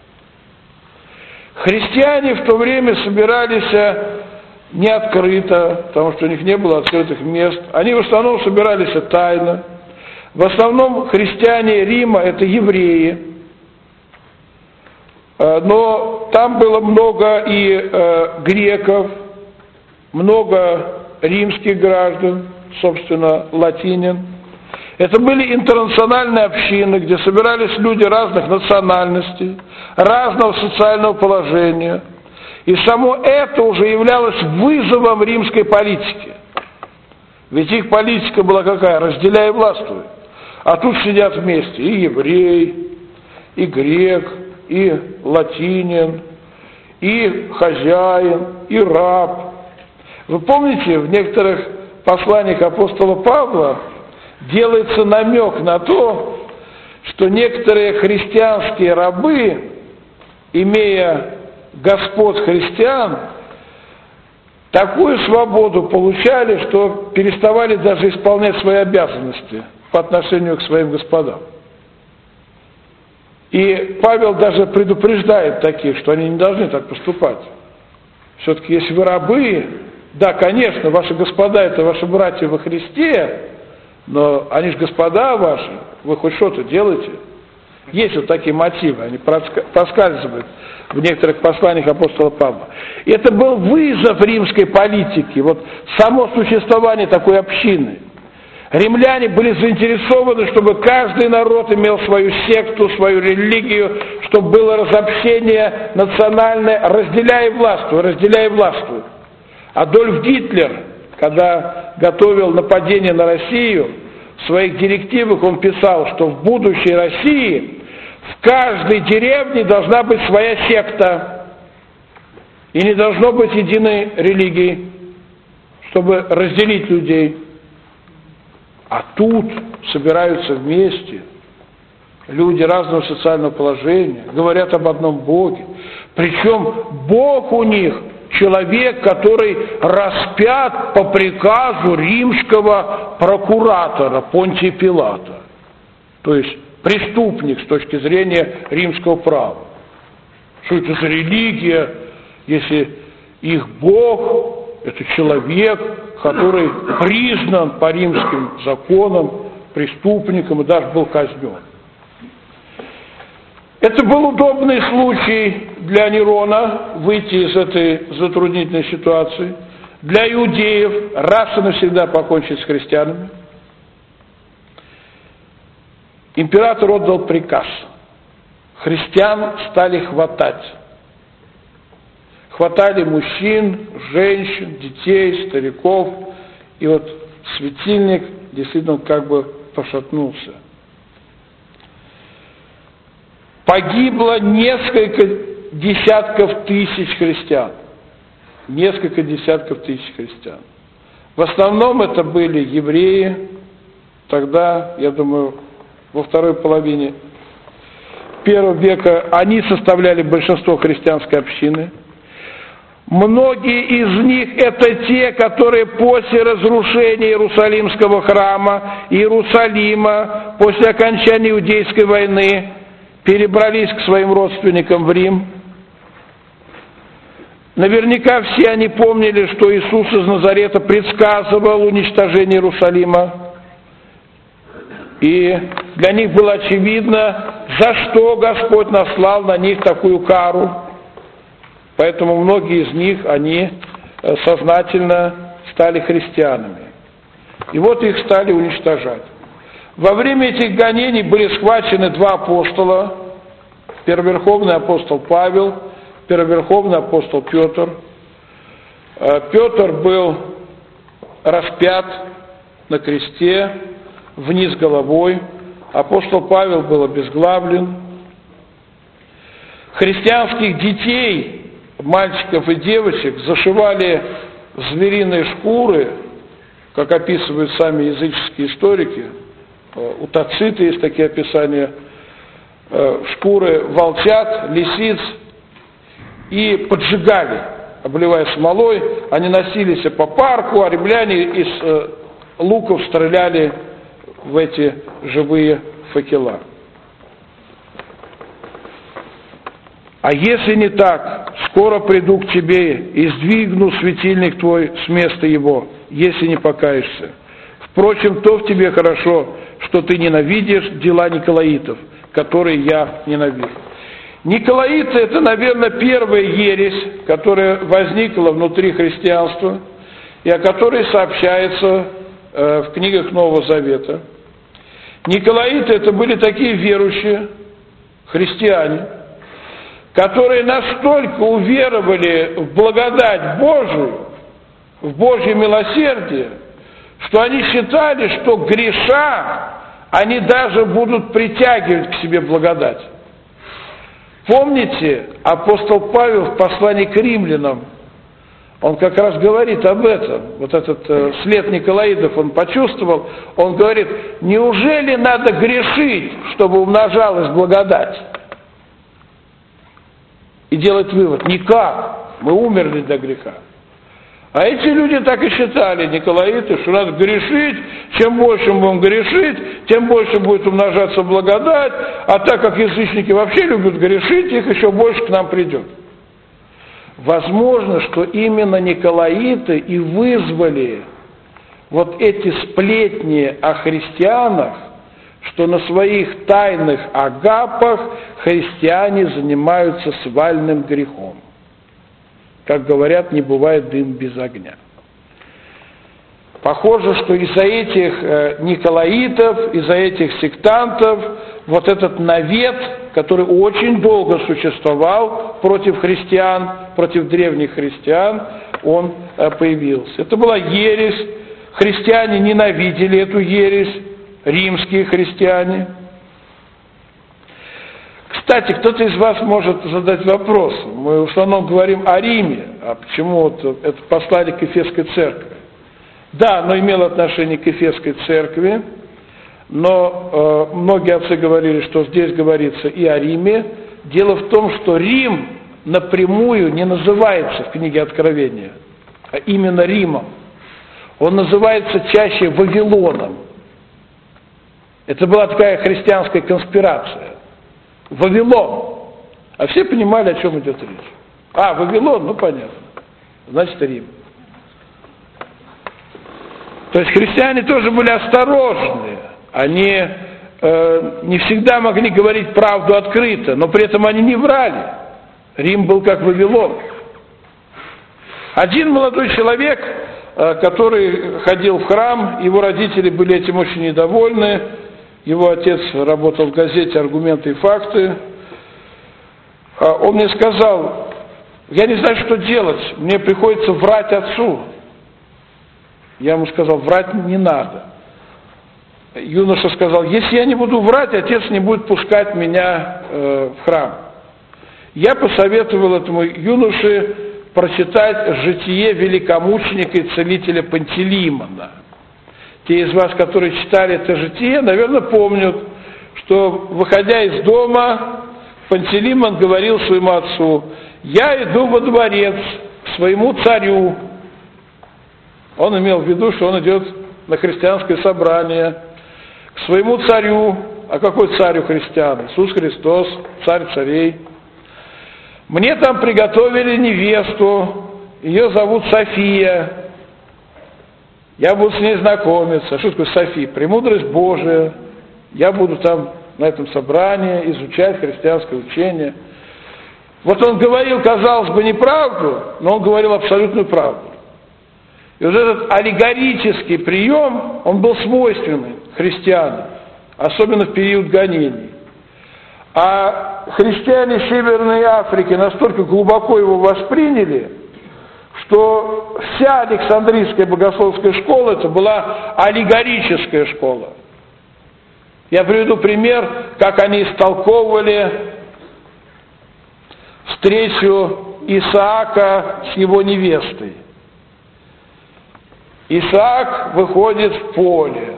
Христиане в то время собирались не открыто, потому что у них не было открытых мест. Они в основном собирались тайно. В основном христиане Рима – это евреи. Но там было много и греков, много римских граждан, собственно, латинин. Это были интернациональные общины, где собирались люди разных национальностей, разного социального положения. И само это уже являлось вызовом римской политики. Ведь их политика была какая? Разделяй и властвуй. А тут сидят вместе и еврей, и грек, и латинин, и хозяин, и раб. Вы помните, в некоторых посланиях апостола Павла делается намек на то, что некоторые христианские рабы, имея господ христиан, такую свободу получали, что переставали даже исполнять свои обязанности по отношению к своим господам. И Павел даже предупреждает таких, что они не должны так поступать. Все-таки, если вы рабы, да, конечно, ваши господа – это ваши братья во Христе, но они же господа ваши, вы хоть что-то делаете. Есть вот такие мотивы, они проскальзывают в некоторых посланиях апостола Павла. И это был вызов римской политики, вот само существование такой общины. Римляне были заинтересованы, чтобы каждый народ имел свою секту, свою религию, чтобы было разобщение национальное, разделяй и властвуй, разделяй и властвуй. Адольф Гитлер, когда готовил нападение на Россию, в своих директивах он писал, что в будущей России в каждой деревне должна быть своя секта, и не должно быть единой религии, чтобы разделить людей. А тут собираются вместе люди разного социального положения, говорят об одном Боге. Причем Бог у них человек, который распят по приказу римского прокуратора Понтия Пилата. То есть преступник с точки зрения римского права. Что это за религия, если их Бог – это человек, который признан по римским законам преступником и даже был казнен. Это был удобный случай для Нерона выйти из этой затруднительной ситуации, для иудеев раз и навсегда покончить с христианами. Император отдал приказ. Христиан стали хватать. Хватали мужчин, женщин, детей, стариков. И вот светильник действительно как бы пошатнулся. Погибло несколько десятков тысяч христиан. Несколько десятков тысяч христиан. В основном это были евреи. Тогда, я думаю, во второй половине первого века они составляли большинство христианской общины. Многие из них это те, которые после разрушения Иерусалимского храма, Иерусалима, после окончания Иудейской войны, перебрались к своим родственникам в Рим. Наверняка все они помнили, что Иисус из Назарета предсказывал уничтожение Иерусалима. И для них было очевидно, за что Господь наслал на них такую кару. Поэтому многие из них, они сознательно стали христианами. И вот их стали уничтожать. Во время этих гонений были схвачены два апостола, первоверховный апостол Павел, первоверховный апостол Петр. Петр был распят на кресте, вниз головой, апостол Павел был обезглавлен. Христианских детей, мальчиков и девочек, зашивали в звериные шкуры, как описывают сами языческие историки. У Тацита есть такие описания, шкуры волчат, лисиц, и поджигали, обливая смолой. Они носились по парку, а римляне из луков стреляли в эти живые факела. А если не так, скоро приду к тебе и сдвигну светильник твой с места его, если не покаешься. Впрочем, то в тебе хорошо, что ты ненавидишь дела николаитов, которые я ненавижу. Николаиты – это, наверное, первая ересь, которая возникла внутри христианства, и о которой сообщается в книгах Нового Завета. Николаиты – это были такие верующие христиане, которые настолько уверовали в благодать Божию, в Божье милосердие, что они считали, что греша, они даже будут притягивать к себе благодать. Помните, апостол Павел в послании к римлянам, он как раз говорит об этом. Вот этот след Николаидов он почувствовал. Он говорит, неужели надо грешить, чтобы умножалась благодать? И делает вывод, никак, мы умерли для греха. А эти люди так и считали, николаиты, что надо грешить, чем больше мы будем грешить, тем больше будет умножаться благодать, а так как язычники вообще любят грешить, их еще больше к нам придет. Возможно, что именно николаиты и вызвали вот эти сплетни о христианах, что на своих тайных агапах христиане занимаются свальным грехом. Как говорят, не бывает дым без огня. Похоже, что из-за этих николаитов, из-за этих сектантов, вот этот навет, который очень долго существовал против христиан, против древних христиан, он появился. Это была ересь. Христиане ненавидели эту ересь, римские христиане. Кстати, кто-то из вас может задать вопрос. Мы в основном говорим о Риме, а почему это послали к Ефесской церкви? Да, оно имело отношение к Ефесской церкви, но многие отцы говорили, что здесь говорится и о Риме. Дело в том, что Рим напрямую не называется в книге Откровения, а именно Римом. Он называется чаще Вавилоном. Это была такая христианская конспирация. Вавилон. А все понимали, о чем идет речь. Вавилон, ну понятно. Значит, Рим. То есть христиане тоже были осторожны. Они не всегда могли говорить правду открыто, но при этом они не врали. Рим был как Вавилон. Один молодой человек, который ходил в храм, его родители были этим очень недовольны. Его отец работал в газете «Аргументы и факты». Он мне сказал: я не знаю, что делать, мне приходится врать отцу. Я ему сказал: врать не надо. Юноша сказал: если я не буду врать, отец не будет пускать меня в храм. Я посоветовал этому юноше прочитать житие великомученика и целителя Пантелеймона. Те из вас, которые читали это житие, наверное, помнят, что, выходя из дома, Пантелеймон говорил своему отцу: я иду во дворец к своему царю. Он имел в виду, что он идет на христианское собрание, к своему царю. А какой царь у христиан? Иисус Христос, царь царей. Мне там приготовили невесту, ее зовут София. Я буду с ней знакомиться. Что такое София? Премудрость Божия. Я буду там на этом собрании изучать христианское учение. Вот он говорил, казалось бы, неправду, но он говорил абсолютную правду. И вот этот аллегорический прием, он был свойственный христианам, особенно в период гонений. А христиане Северной Африки настолько глубоко его восприняли, что вся Александрийская богословская школа, это была аллегорическая школа. Я приведу пример, как они истолковывали встречу Исаака с его невестой. Исаак выходит в поле.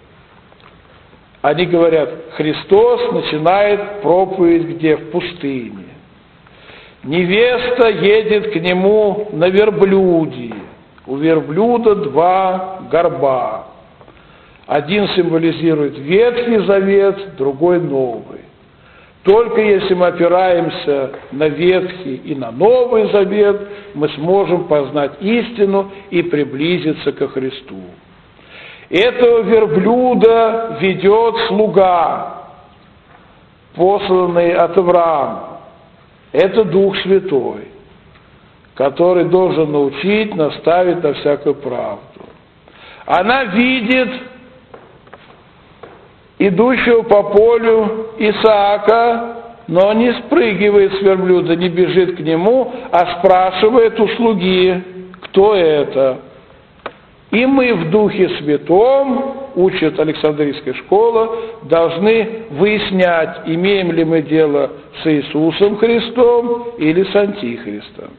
Они говорят: Христос начинает проповедь где? В пустыне. Невеста едет к нему на верблюде. У верблюда 2 горба. Один символизирует Ветхий Завет, другой Новый. Только если мы опираемся на Ветхий и на Новый Завет, мы сможем познать истину и приблизиться ко Христу. Этого верблюда ведет слуга, посланный от Авраама. Это Дух Святой, который должен научить, наставить на всякую правду. Она видит идущего по полю Исаака, но не спрыгивает с верблюда, не бежит к нему, а спрашивает у слуги: кто это? И мы в Духе Святом, учит Александрийская школа, должны выяснять, имеем ли мы дело с Иисусом Христом или с Антихристом.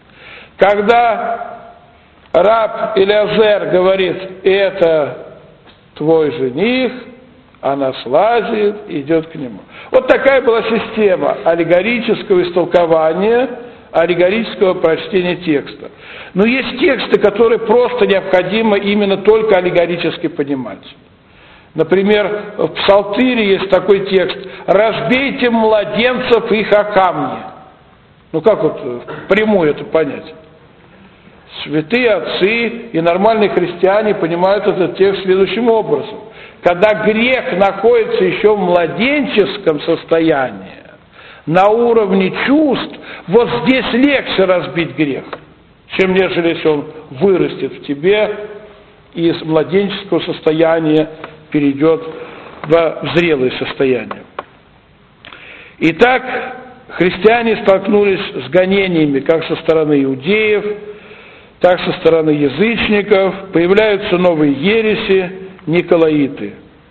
Когда раб Элиазер говорит: это твой жених, она слазит, идет к нему. Вот такая была система аллегорического истолкования, аллегорического прочтения текста. Но есть тексты, которые просто необходимо именно только аллегорически понимать. Например, в Псалтире есть такой текст: «Разбейте младенцев их о камни». Ну как вот прямую это понять? Святые отцы и нормальные христиане понимают этот текст следующим образом. Когда грех находится еще в младенческом состоянии, на уровне чувств, вот здесь легче разбить грех, чем нежели если он вырастет в тебе и из младенческого состояния перейдет в зрелое состояние. Итак, христиане столкнулись с гонениями как со стороны иудеев, так со стороны язычников, появляются новые ереси, николаиты.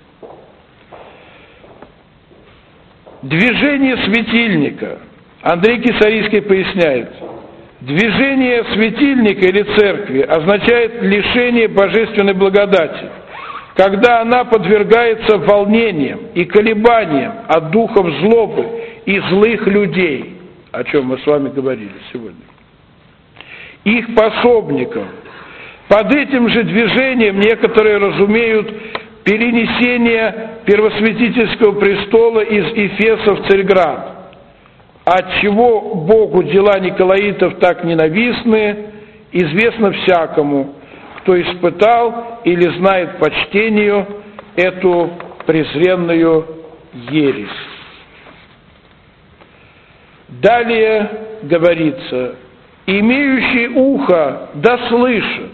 Движение светильника. Андрей Кисарийский поясняет. Движение светильника или церкви означает лишение божественной благодати, когда она подвергается волнениям и колебаниям от духов злобы и злых людей, о чем мы с вами говорили сегодня, их пособникам. Под этим же движением некоторые разумеют перенесение первосвятительского престола из Эфеса в Царьград, отчего Богу дела николаитов так ненавистны, известно всякому, кто испытал или знает почтению эту презренную ересь. Далее говорится: имеющий ухо да слышит,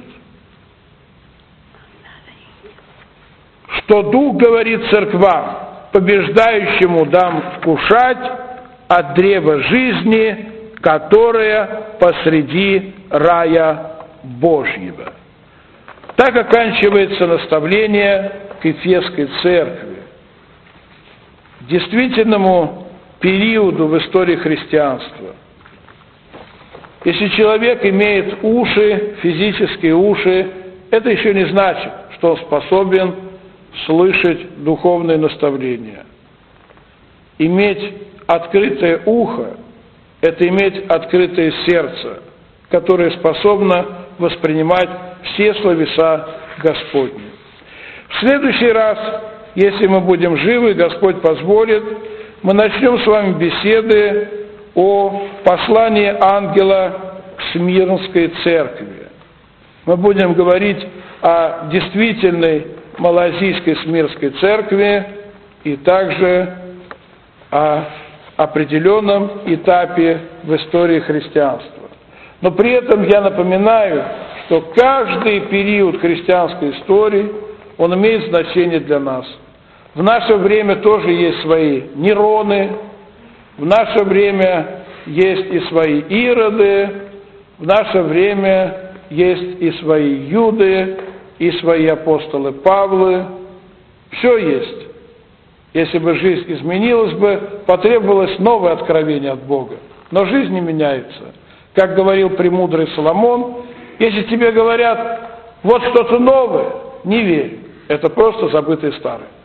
что Дух говорит церквам, побеждающему дам вкушать от древа жизни, которое посреди рая Божьего. Так оканчивается наставление к Эфесской церкви, действительному периоду в истории христианства. Если человек имеет уши, физические уши, это еще не значит, что он способен слышать духовные наставления. Иметь открытое ухо – это иметь открытое сердце, которое способно воспринимать все словеса Господни. В следующий раз, если мы будем живы, Господь позволит, мы начнем с вами беседы о послании ангела к Смирнской церкви. Мы будем говорить о действительной малоазийской Смирнской церкви и также о определенном этапе в истории христианства. Но при этом я напоминаю, что каждый период христианской истории, он имеет значение для нас. В наше время тоже есть свои Нероны, в наше время есть и свои Ироды, в наше время есть и свои Юды, и свои апостолы Павлы. Все есть. Если бы жизнь изменилась бы, потребовалось новое откровение от Бога. Но жизнь не меняется. Как говорил премудрый Соломон, если тебе говорят, вот что-то новое, не верь. Это просто забытый старый.